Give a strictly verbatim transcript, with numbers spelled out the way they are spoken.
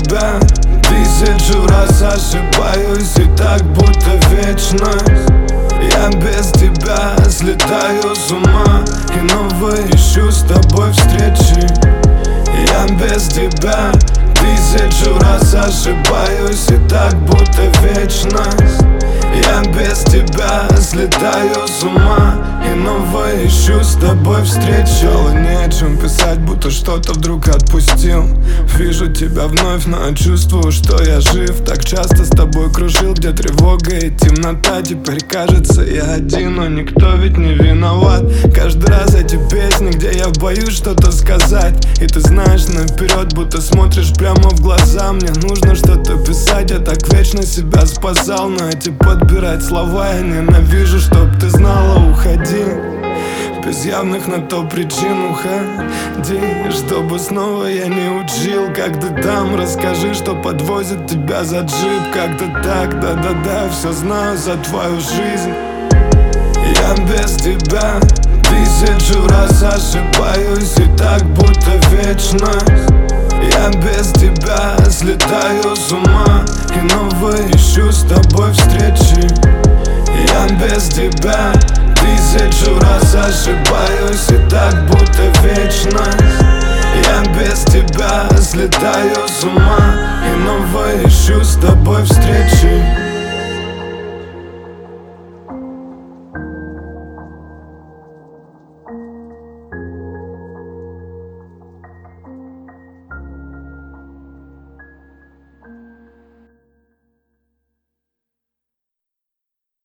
тебя тысячу раз ошибаюсь, и так будто вечность. Я без тебя слетаю с ума и новые ищу с тобой встречи. Я без тебя тысячу раз ошибаюсь, и так будто вечность. Я без тебя слетаю с ума и новое ищу с тобой встречи. Не о чем писать, будто что-то вдруг отпустил. Вижу тебя вновь, но чувствую, что я жив. Так часто с тобой кружил, где тревога и темнота. Теперь кажется, я один, но никто ведь не виноват. Каждый раз эти песни, где я боюсь что-то сказать, и ты знаешь наперед, будто смотришь прямо в глаза. Мне нужно что-то писать, я так вечно себя спасал, но эти подбирать слова я ненавижу. Чтоб ты знала, уходи без явных на то причин, уходи. Чтобы снова я не учил, как ты там. Расскажи, что подвозит тебя за джип. Как-то так, да-да-да, все знаю за твою жизнь. Я без тебя тысячу раз ошибаюсь, и так будто вечность. Я без тебя слетаю с ума и новые ищу с тобой встречи. Я без тебя тысячу раз ошибаюсь, и так будто вечность. Я без тебя слетаю с ума и новые ищу с тобой встречи.